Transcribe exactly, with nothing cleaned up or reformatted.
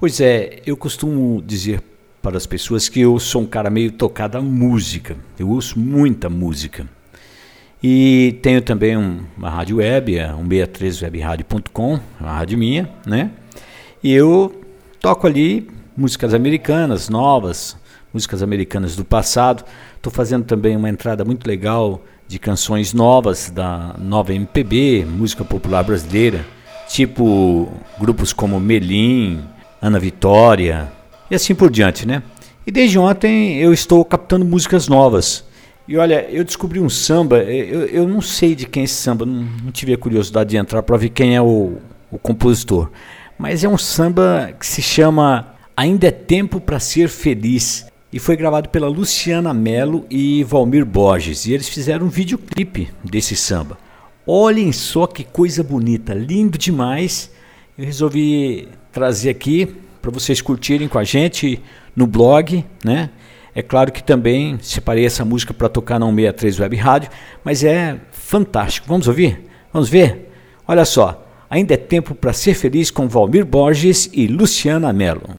Pois é, eu costumo dizer para as pessoas que eu sou um cara meio tocado à música. Eu ouço muita música. E tenho também um, uma rádio web, a cento e sessenta e três web rádio ponto com, uma rádio minha, né? E eu toco ali músicas americanas, novas, músicas americanas do passado. Estou fazendo também uma entrada muito legal de canções novas da nova M P B, música popular brasileira, tipo grupos como Melim, Ana Vitória e assim por diante, né? E desde ontem eu estou captando músicas novas. E olha, eu descobri um samba, eu, eu não sei de quem é esse samba, não, não tive a curiosidade de entrar para ver quem é o, o compositor. Mas é um samba que se chama Ainda é Tempo para Ser Feliz. E foi gravado pela Luciana Mello e Valmir Borges. E eles fizeram um videoclipe desse samba. Olhem só que coisa bonita, lindo demais. Eu resolvi trazer aqui para vocês curtirem com a gente no blog, né? É claro que também separei essa música para tocar na cento e sessenta e três Web Rádio, mas é fantástico. Vamos ouvir? Vamos ver? Olha só, Ainda é Tempo para Ser Feliz com Valmir Borges e Luciana Mello.